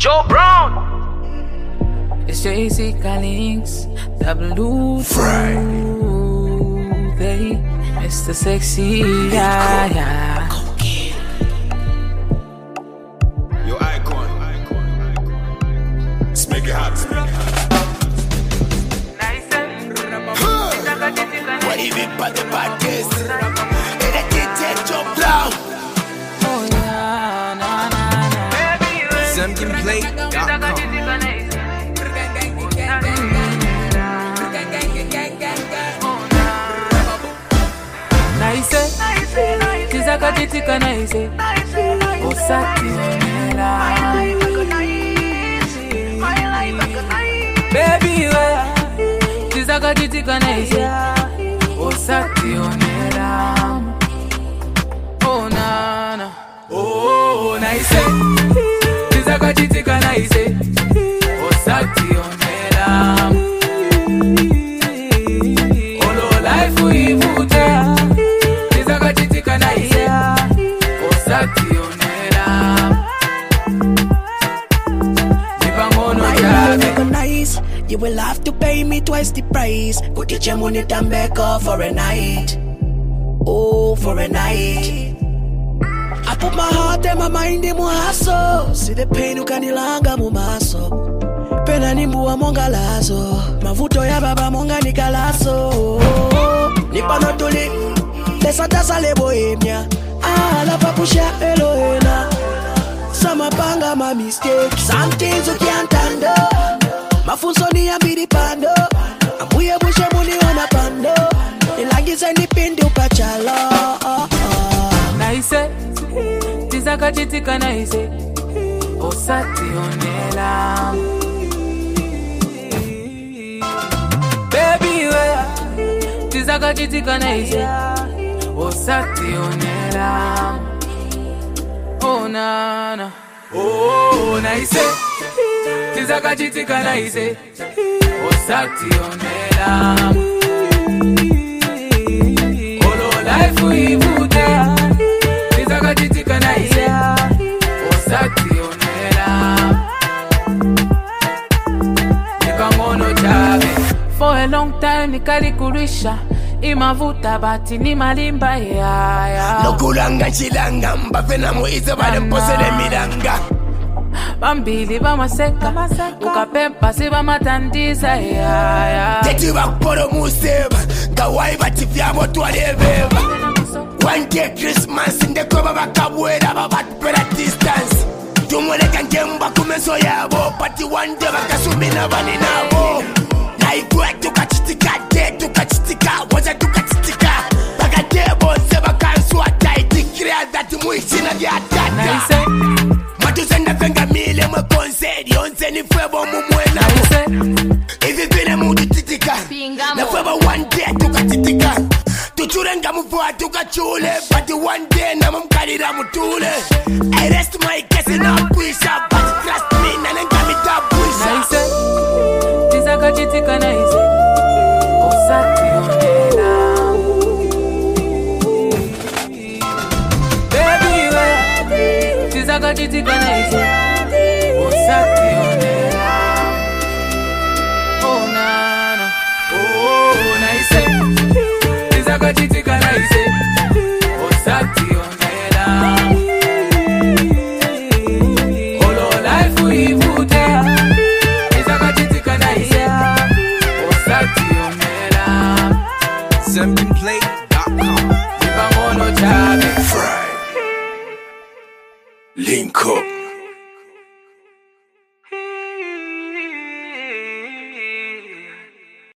Joe Brown. It's JC Callings, W Friday, Mr. Sexy, yeah. Your icon. Let's make it hot. What if it but the podcast? And I can't take Joe Brown. Oh yeah, nah. SamGameplay.com. Nice, tizakachitika nice, osati onela. Baby, tizakachitika nice, osati onela. Oh na, oh nice, tizakachitika nice, osati onela. Olo life uivute. You will have to pay me twice the price. Go get your money and back off for a night. Oh, for a night. I put my heart and my mind in my hustle. See the pain you can ilanga mu maso. Pena nimbu wa monga lazo. Mavuto ya baba monga nikalazo. Nipa notuli. Desa tasa le bohemia. Ah, la papusha elohena. Some panga my mistake. Some things you can't handle. Mafunzo ni ambiri pando. Ambuye bushe muni ona pando. Nilangize nipindi upachalo. Nice, tizakachitika nice, osati onela. Baby, tizakachitika nice, osati onela. Oh na, oh nice, tizakachitika nice, osati onela. Olo life uivute, tizakachitika nice, osati onela. Nikangono chabe. For a long time nikalikurisha, imavuta bati ni malimba ya. Nokulanga chilanga mbafena muize bale mpose de miranga. Bambili bamaseka, ukapempa si bamatandiza ya. Teti bakporo museba, kawai batifyamo tualebeba. One day Christmas ndeko babakabwera babatpera distance. Tumweleka njemba kumeso yabo, pati one day bakasumina bani nabo. Naigwe tukachitika, de tukachitika, waza tukachitika. Bakadebo seba kansua taiti, krea dhati muishina vya tata. Matuzenda venga mile mwe konseri, onse ni fwebo mumwena. Ivi vile mudu titika, na fwebo one day tukachitika. Tuchurenga mvua tukachule, but one day na mumkalira mutule. I rest my case in a puisha, but trust me, nanenga mitapuisha. Nice, tizakachitika nice, osati onela. Baby, tizakachitika nice, osati onela. Oh na, oh nice, tizakachitika nice, osati onela. Olo life uivute, tizakachitika nice, osati onela. SamGameplay.com. Nikangono chabe. Link up.